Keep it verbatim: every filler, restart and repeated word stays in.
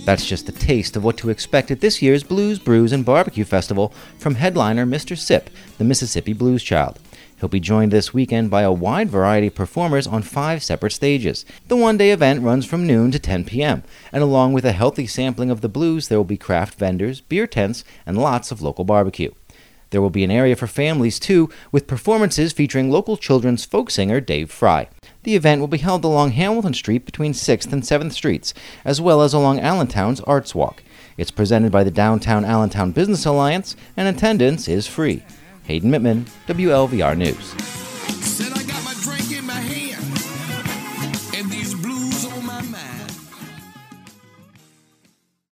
That's just a taste of what to expect at this year's Blues, Brews, and Barbecue Festival from headliner Mister Sip, the Mississippi Blues Child. He'll be joined this weekend by a wide variety of performers on five separate stages. The one-day event runs from noon to ten p.m., and along with a healthy sampling of the blues, there will be craft vendors, beer tents, and lots of local barbecue. There will be an area for families, too, with performances featuring local children's folk singer Dave Fry. The event will be held along Hamilton Street between sixth and seventh Streets, as well as along Allentown's Arts Walk. It's presented by the Downtown Allentown Business Alliance, and attendance is free. Hayden Mittman, W L V R News.